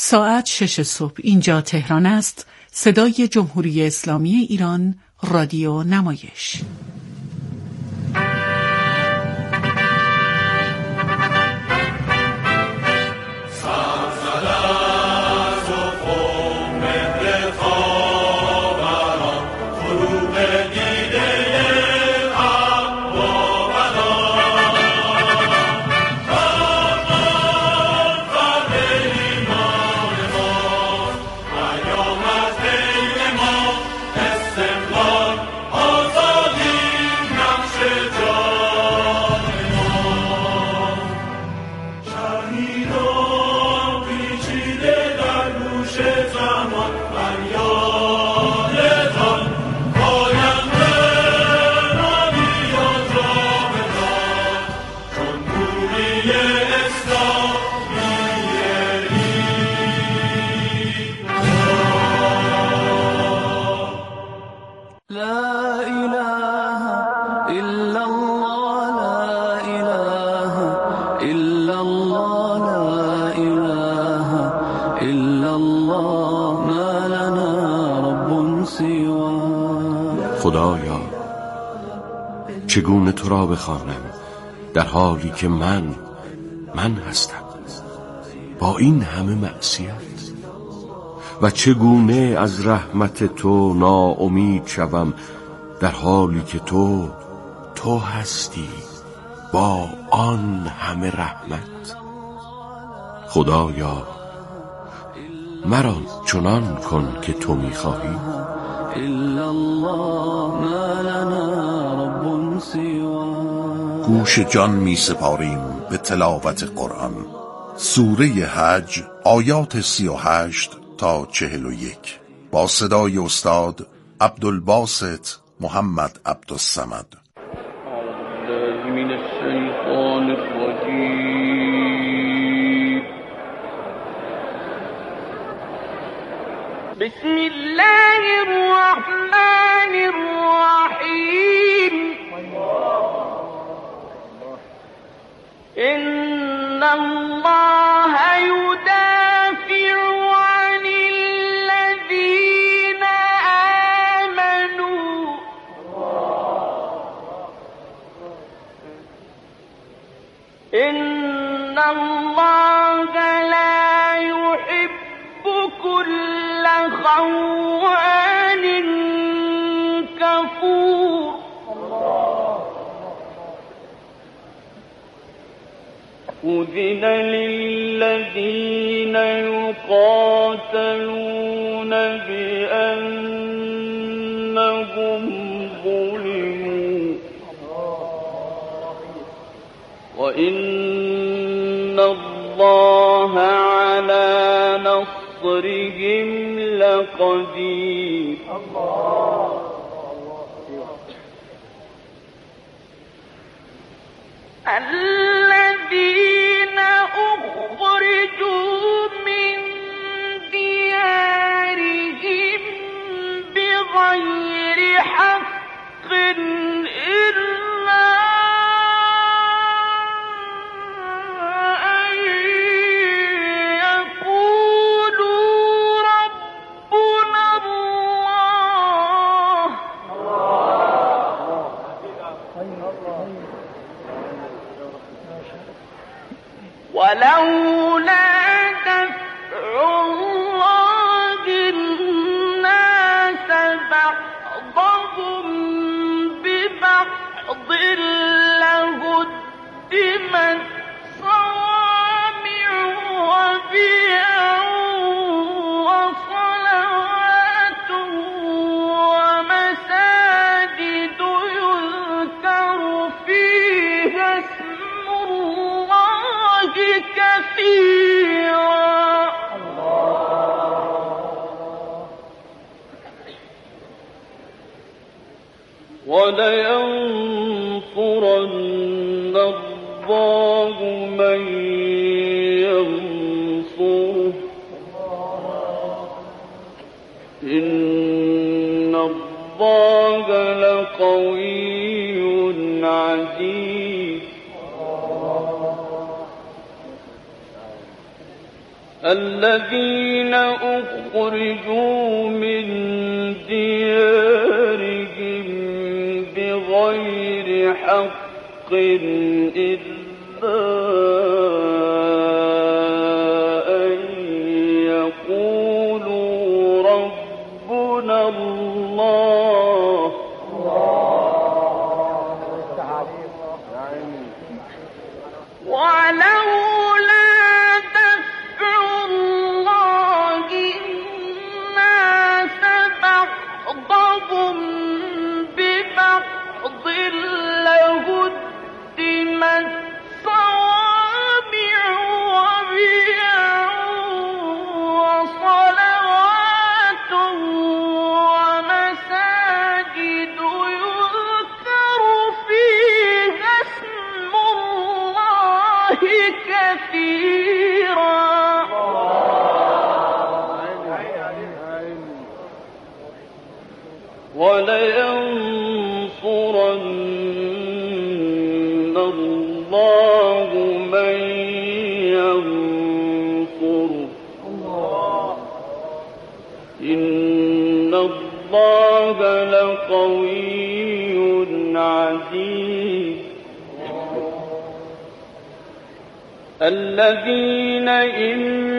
ساعت 6 صبح اینجا تهران است. صدای جمهوری اسلامی ایران، رادیو نمایش. خدایا چگونه تو را بخوانم در حالی که من هستم با این همه معصیت، و چگونه از رحمت تو ناامید شوم در حالی که تو هستی با آن همه رحمت. خدایا مرا چنان کن که تو می‌خواهی. گوش جان می سپاریم به تلاوت قرآن. سوره حج آیات 38 تا 41 با صدای استاد عبدالباسط محمد عبدالصمد. بسم الله الرحمن الرحیم. ان الله يدافع عن الذين آمنوا ان الله لا يحب كل خوان كفور. أذن للذين يقاتلون بأنهم ظلموا وإن الله على نصرهم لقدير. الذين أخرجوا من ديارهم بغير حق إلا أن يقولوا ربنا الله ولولا دفع الله الناس بعضهم ببعض لهدمت صوامع وبيع وصلوات ومساجد يذكر فيها اسم الله كثيرا ولينصرن الله من ينصره إن الله لقوي عزيز. الذين أخرجوا من ديارهم بغير حق إلا أن يقولوا ربنا الله ولولا دفع الله الناس بعضهم ببعض لهدمت صوامع وبيع وصلوات ومساجد يذكر فيها اسم الله كثيرا ولينصرن الله من ينصره إن الله لقوي عزيز الذين إن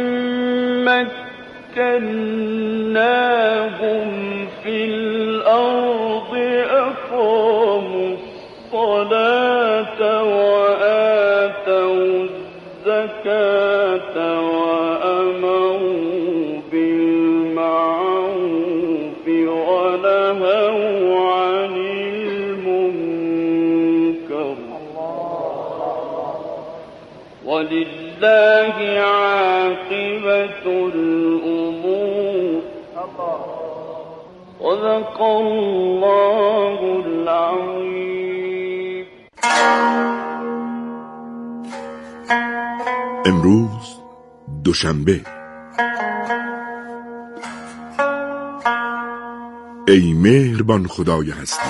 مكناهم في الأرض أقاموا الصلاة وآتوا الزكاة وأمروا بالمعروف ونهوا عن المنكر ولله عاقبة الأمور صدق الله العظيم. امروز دوشنبه. ای مهربان خدای هستی،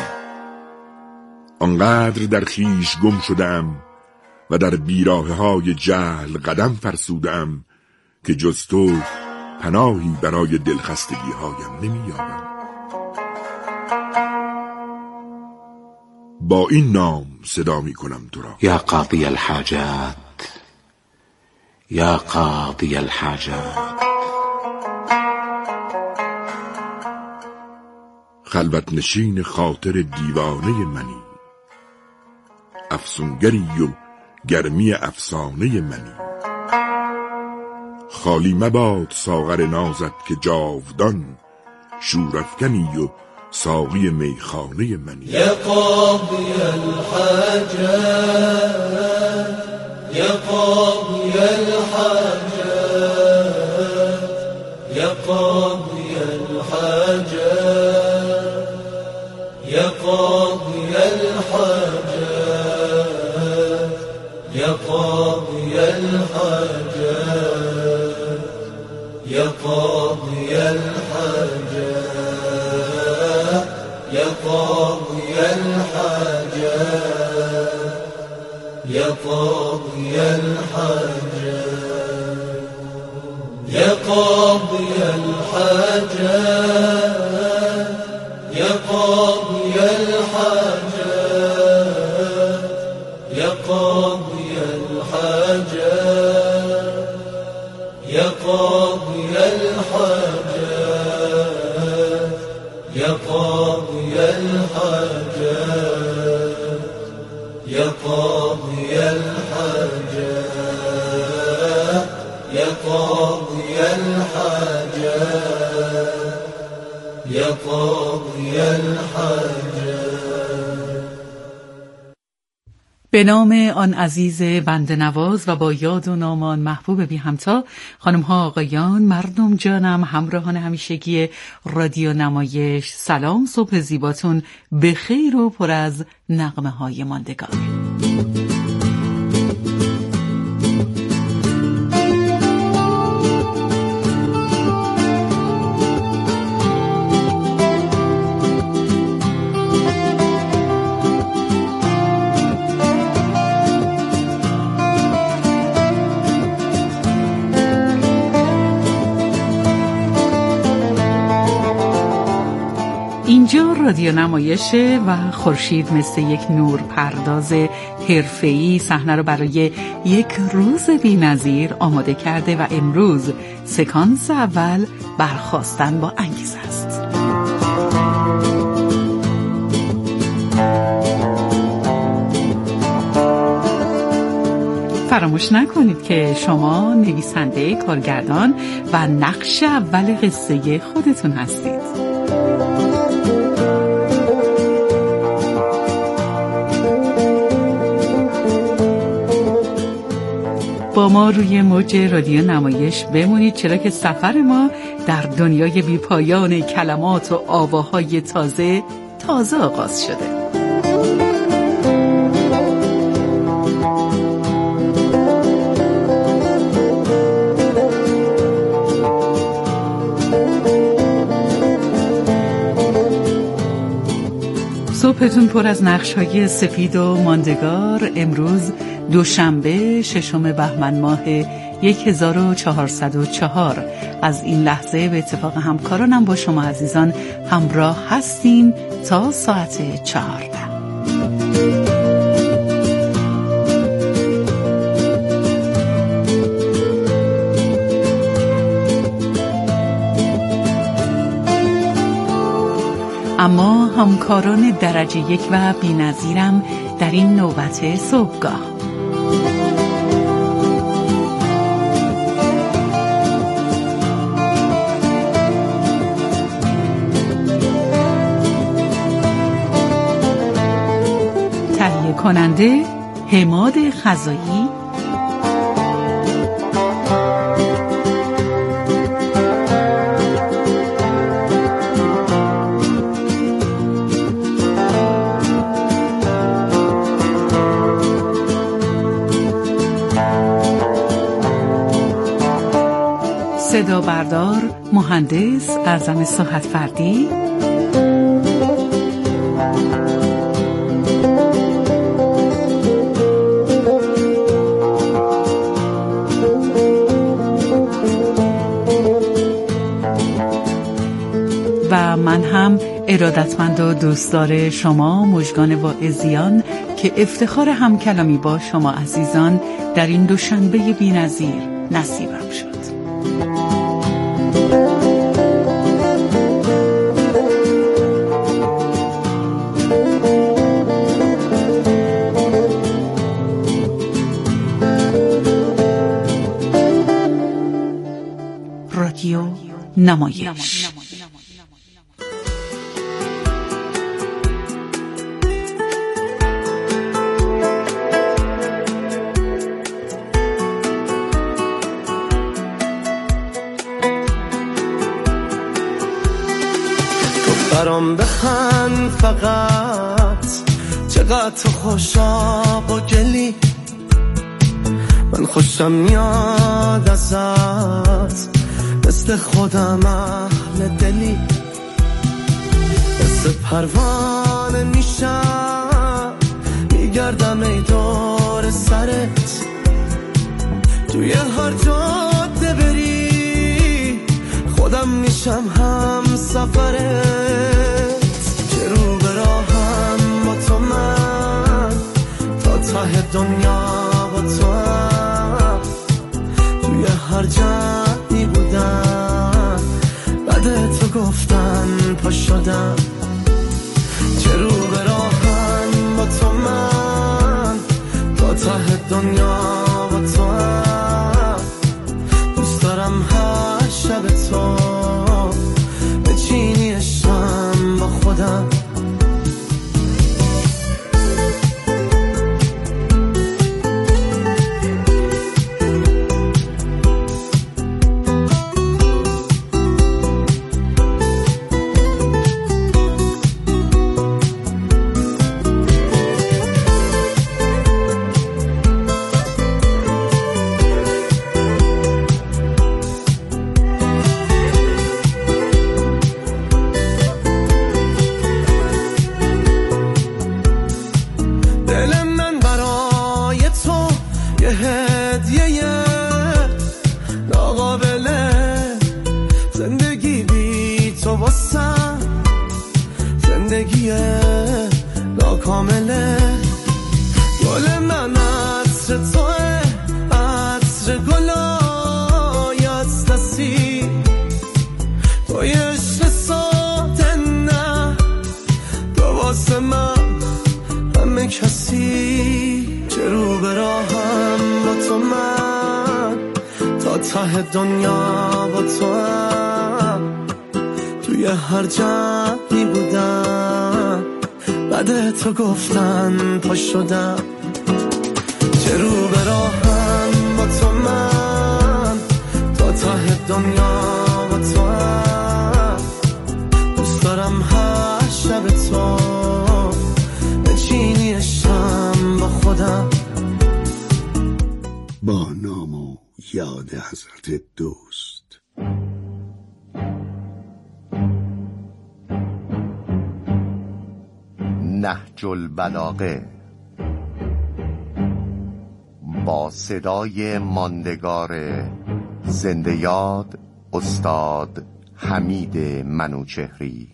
آنقدر در خیش گم شدم و در بیراهه‌های جهل قدم فرسودم که جز تو پناهی برای دلخستگی‌هایم نمی‌یابم. با این نام صدا می‌کنم تو را: یا قاضی الحاجات، یا قاضی الحاجات. خلوت نشین خاطر دیوانه منی، افسونگری و گرمی افسانه منی. خالی مباد ساغر نازت که جاودان شورافکنی و ساقی میخانه منی. یا قاضی الحاجات، یا قاضی الحاجات، یا قاضی الحاجات، یا قاضی الحاجات، یا قاضی الحاجات، یا قاضی الحاجات، یا قاضی الحاجات، یا قاضی الحاجات، یا قاضی الحاجات، یا قاضی الحاجات، یا قاضی الحاجات، یا قاضی الحاجات، یا قاضی الحاجات، یا قاضی الحاجات، یا قاضی الحاجات، یا قاضی الحاجات. به نام آن عزیز بنده نواز و با یاد و نام آن محبوب بی همتا، خانم ها آقایان، مردم جانم، همراهان همیشگی رادیو نمایش، سلام، صبح زیباتون به خیر و پر از نغمه های ماندگار. رادیو نمایشه و خورشید مثل یک نور پرداز حرفه‌ای صحنه رو برای یک روز بی‌نظیر آماده کرده و امروز سکانس اول برخاستن با انگیزه است. فراموش نکنید که شما نویسنده، کارگردان و نقش اول قصه خودتون هستید. با ما روی موج رادیو نمایش بمونید، چرا که سفر ما در دنیای بی‌پایان کلمات و آواهای تازه آغاز شده. صبحتون پر از نقش‌های سفید و ماندگار. امروز دوشنبه 6 بهمن ماه 1404. از این لحظه به اتفاق همکارانم با شما عزیزان همراه هستیم تا ساعت 14. اما همکاران درجه 1 و بی‌نظیرم در این نوبت صبحگاه. تهیه کننده حماد خزایی، صدا بردار مهندس اعظم صحت‌فردی، و من هم ارادتمند و دوستدار شما مژگان واعظیان که افتخار همکلامی با شما عزیزان در این دوشنبه بی‌نظیر نصیبم شد. رادیو نمایش. برام بخند فقط، چقدر تو خوشاب و گلی، من خوشم میاد ازت، مثل خودم اهل دلی، مثل پروانه میشم میگردم ای دور سرت، توی هر جاده بری خودم میشم هم سفرت، که رو به راهم با تو من تا ته دنیا با تو هم، توی هر جایی بودم بعد تو گفتن پا شدم، که رو به راهم با تو من تا ته دنیا با تو هم، دوست دارم هر شب تو بچینی عشقم با خودم. ته دنیا با تو هم، توی هر جمعی بودم بعد تو گفتن پا شدم. چه رو به راهم با تو من، تا ته دنیا با تو هم. دوست دارم هر شب تو بچینی شم با خودم. با نام و یاد حضرت دوست. نهج البلاغه با صدای ماندگار زنده یاد استاد حمید منوچهری.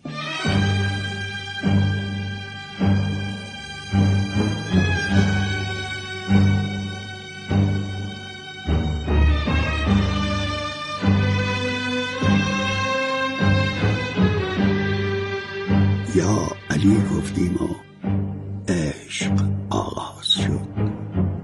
یا علی گفتیم و عشق آغاز شد.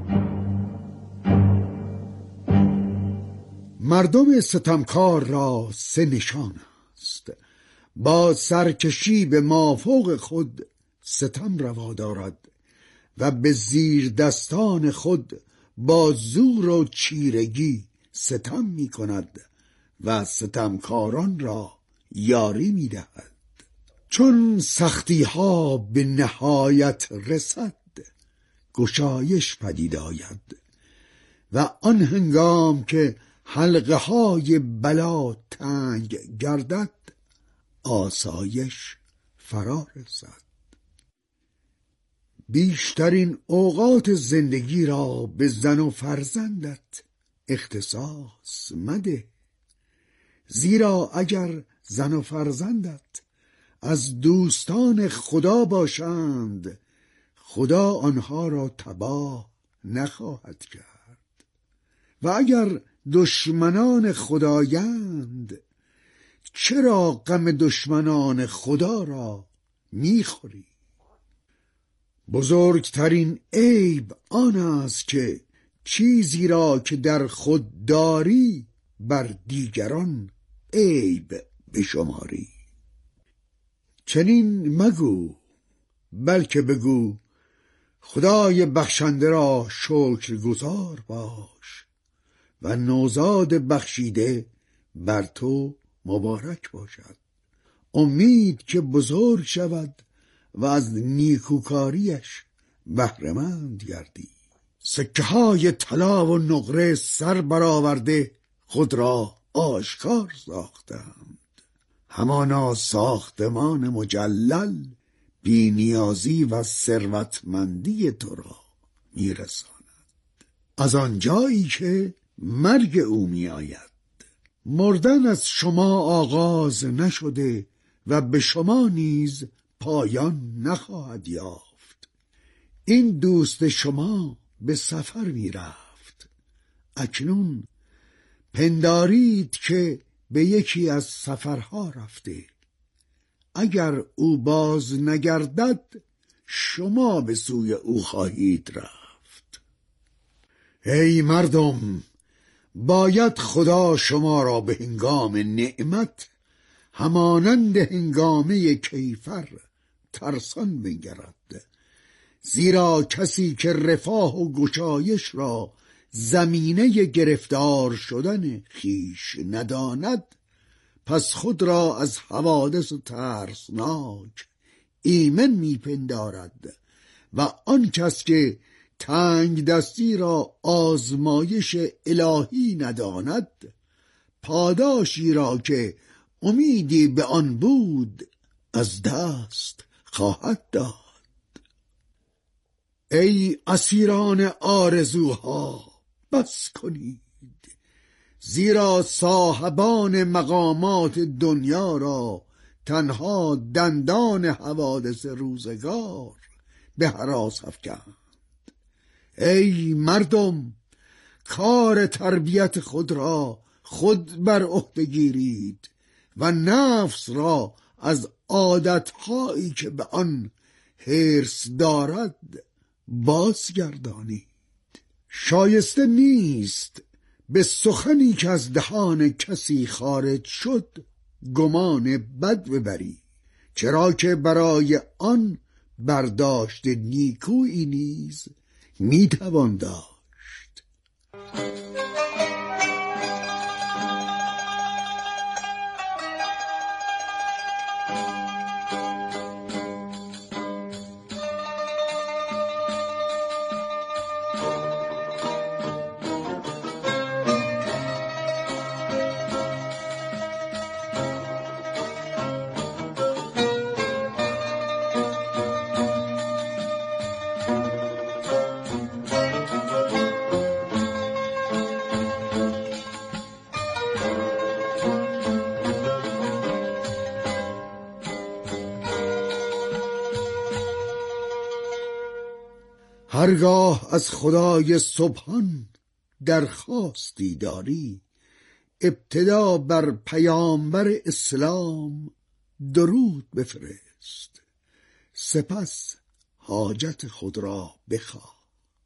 مردم ستمکار را سه نشان است: با سرکشی به مافوق خود ستم روا دارد و به زیر دستان خود با زور و چیرگی ستم می کند و ستمکاران را یاری می دهد. چون سختی ها به نهایت رسد گشایش پدید آید و آن هنگام که حلقه های بلا تنگ گردد آسایش فرا رسد. بیشترین اوقات زندگی را به زن و فرزندت اختصاص مده، زیرا اگر زن و فرزندت از دوستان خدا باشند خدا آنها را تباه نخواهد کرد، و اگر دشمنان خدایند چرا غم دشمنان خدا را میخوری؟ بزرگترین عیب آن است که چیزی را که در خود داری بر دیگران عیب بشماری. چنین مگو، بلکه بگو خدای بخشنده را شکرگزار باش و نوزاد بخشیده بر تو مبارک باشد. امید که بزرگ شود و از نیکوکاریش بهره‌مند گردی. سکه های طلا و نقره سر برآورده خود را آشکار ساختند، همانا ساختمان مجلل بی نیازی و ثروتمندی تو را میرساند. از آنجایی که مرگ او می آید مردن از شما آغاز نشده و به شما نیز پایان نخواهد یافت. این دوست شما به سفر می رفت، اکنون پندارید که به یکی از سفرها رفته. اگر او باز نگردد شما به سوی او خواهید رفت. ای مردم، باید خدا شما را به هنگام نعمت همانند هنگامه کیفر ترسان بنگرد، زیرا کسی که رفاه و گشایش را زمینه گرفتار شدن خویش نداند پس خود را از حوادث ترسناک ایمن میپندارد و آن کس که تنگ دستی را آزمایش الهی نداند پاداشی را که امیدی به آن بود از دست خواهد داد. ای اسیران آرزوها بس کنید، زیرا صاحبان مقامات دنیا را تنها دندان حوادث روزگار به هراس افکند. ای مردم، کار تربیت خود را خود بر عهده گیرید و نفس را از عادتهایی که به آن حرص دارد بازگردانید. شایسته نیست به سخنی که از دهان کسی خارج شد گمان بد ببری، چرا که برای آن برداشت نیکویی نیز میتوان داشت. هرگاه از خدای سبحان درخواستی داری، ابتدا بر پیامبر اسلام درود بفرست، سپس حاجت خود را بخواه،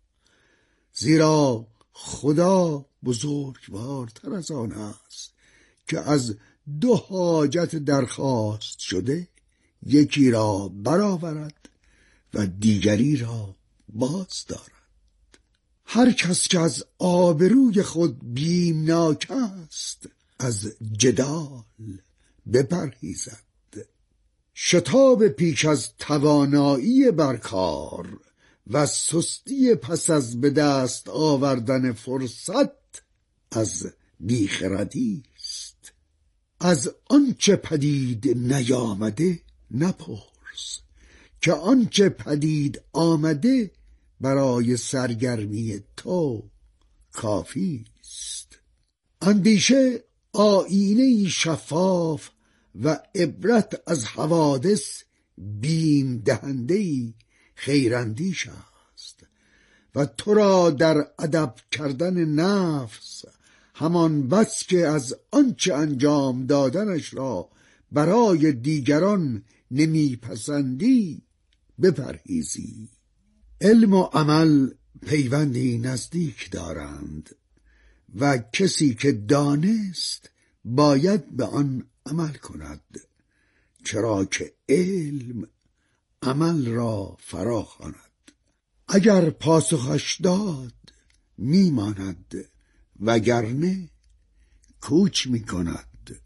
زیرا خدا بزرگوارتر از آن است که از 2 حاجت درخواست شده یکی را برآورد و دیگری را باز دارد. هر کس که از آبروی خود بیمناک است از جدال بپرهیزد. شتاب پیش از توانایی برکار و سستی پس از به دست آوردن فرصت از بیخردی است. از آنچه پدید نیامده نپرس، که آنچه پدید آمده برای سرگرمی تو کافی است. اندیشه آینه شفاف و عبرت از حوادث بیم دهنده خیراندیش است و تو را در ادب کردن نفس همان بس که از آنچه انجام دادنش را برای دیگران نمیپسندی بپرهیزی. علم و عمل پیوندی نزدیک دارند و کسی که دانست باید به آن عمل کند، چرا که علم عمل را فرا خواند. اگر پاسخش داد میماند، وگرنه کوچ میکند.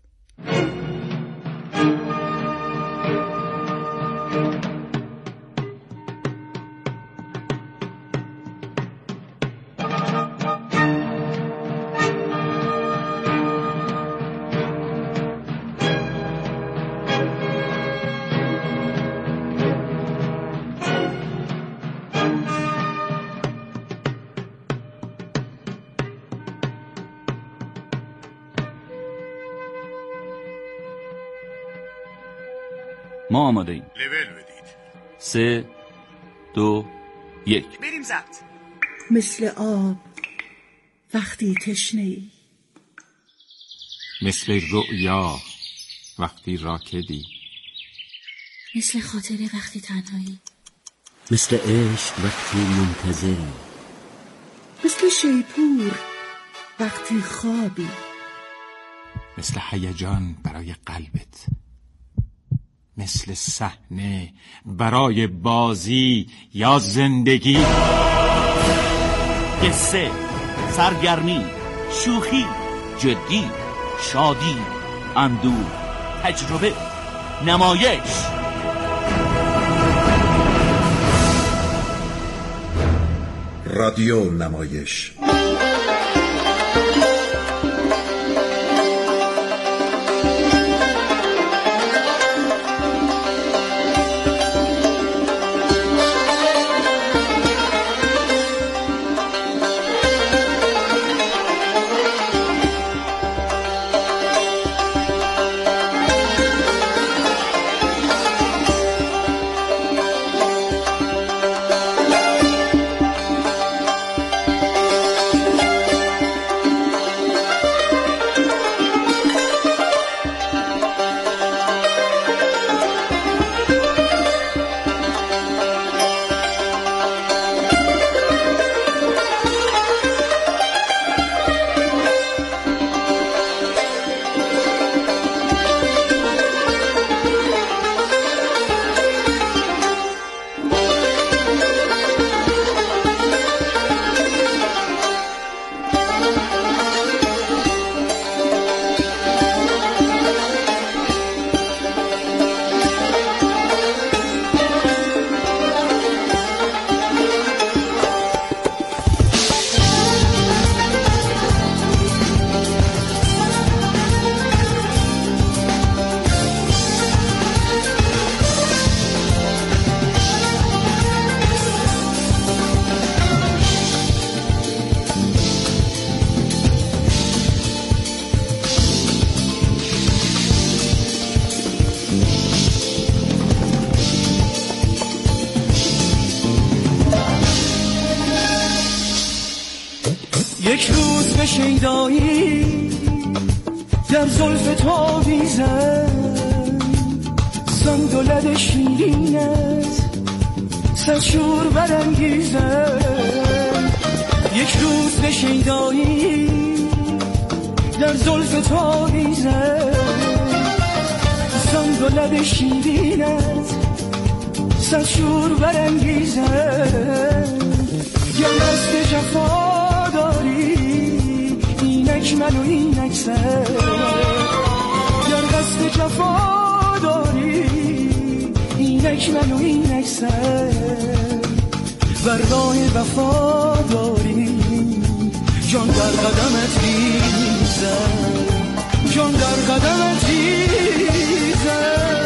ما آماده ایم. لول بدید. 3 2 1 بریم زد. مثل آب وقتی تشنه‌ای، مثل رؤیا وقتی راکدی، مثل خاطره وقتی تنهایی، مثل عشق وقتی منتظری، مثل شیپور وقتی خوابی، مثل هیجان برای قلبت، مثل صحنه برای بازی یا زندگی. قصه، سرگرمی، شوخی، جدی، شادی، اندوه، تجربه، نمایش. رادیو نمایش. یک روز به شیدایی در زلف تو بیزن سندولد شیرینت صد شور برانگیزن یک روز به شیدایی در زلف تو بیزن سندولد شیرینت صد شور برانگیزن گر دست جفا داری اینک من و اینک سر گر دست جفا داری اینک من و اینک سر بر راه وفا داری جان در قدمت ریزم جان در قدمت ریزم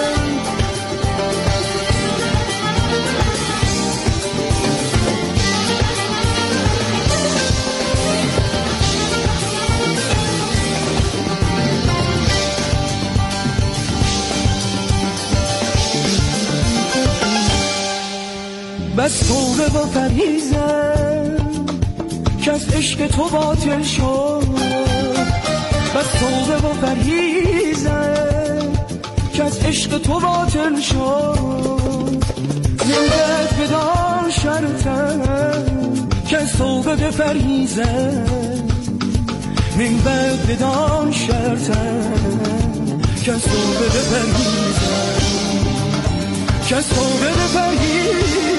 بس توبه و پریزم که از عشق تو باطل شد بس توبه و پریزم که از عشق تو باطل شد زندت بدان شرطم که از توبه بپریزم من بعد بدان شرطم که از توبه بپریزم که از توبه بپریزم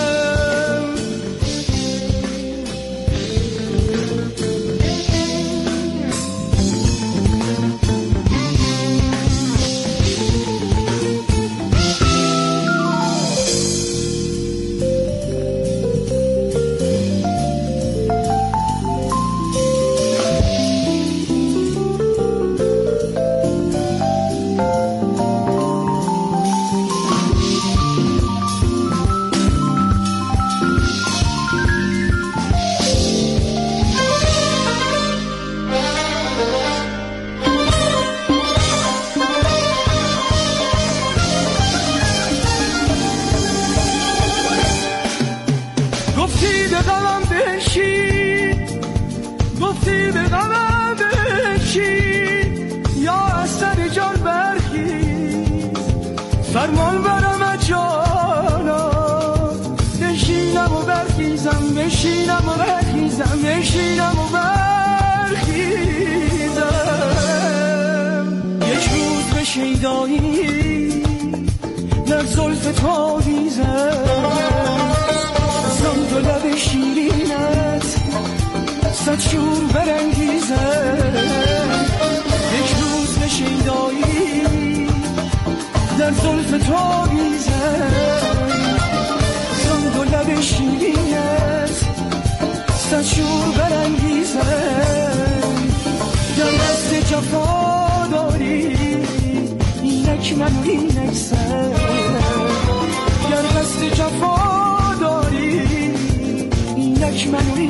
فرمان برم جانا نشینم و برخیزم نشینم و برخیزم نشینم و برخیزم یک روز به شیدایی در زلف تو بیزم زند و لب شیرینت صد شور برانگیزم یک روز به شیدایی در زلف تو بیزم زند و لب شیرینت صد شور برانگیزم گر دست جفا داری اینک من و اینک سر گر دست جفا داری اینک من و